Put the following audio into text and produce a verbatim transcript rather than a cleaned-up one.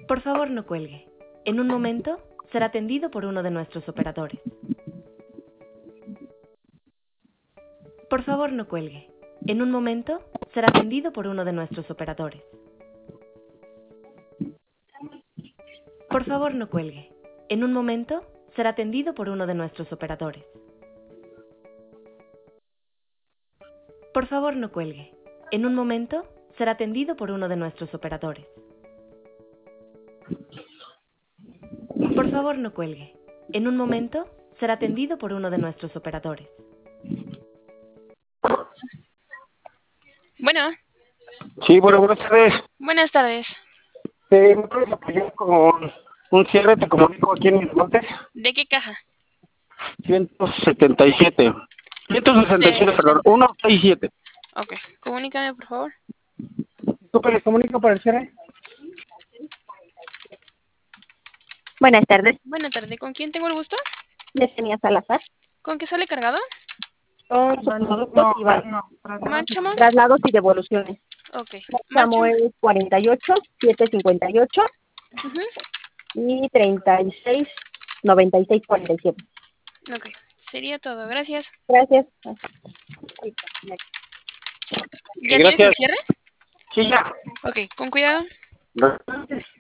Por favor, no cuelgue. En un momento será atendido por uno de nuestros operadores. Por favor, no cuelgue. En un momento será atendido por uno de nuestros operadores. Por favor, no cuelgue. En un momento será atendido por uno de nuestros operadores. Por favor, no cuelgue. En un momento será atendido por uno de nuestros operadores. Por favor, no cuelgue. En un momento será atendido por uno de nuestros operadores. Bueno, Sí, bueno, buenas tardes. buenas tardes. Eh, ¿Me puedes apoyar con un cierre? Te comunico aquí en Miramontes. ¿De qué caja? ciento setenta y siete. ciento sesenta y siete, perdón. ciento sesenta y siete. Ok, comunícame, por favor. ¿Tú que les comunico para el cierre? Buenas tardes, Buenas tardes, ¿con quién tengo el gusto? Yesenia Salazar. ¿Con qué sale cargado? Son productos y va- Márchamo. traslados y devoluciones. Ok, Márchamo márchamo. es cuarenta y ocho, setecientos cincuenta y ocho Ujú. y treinta y seis, noventa y seis, cuarenta y siete. Ok, sería todo, gracias. Gracias. ¿Ya tienes el Gracias. cierre? Sí, ya. Ok, con cuidado. Gracias.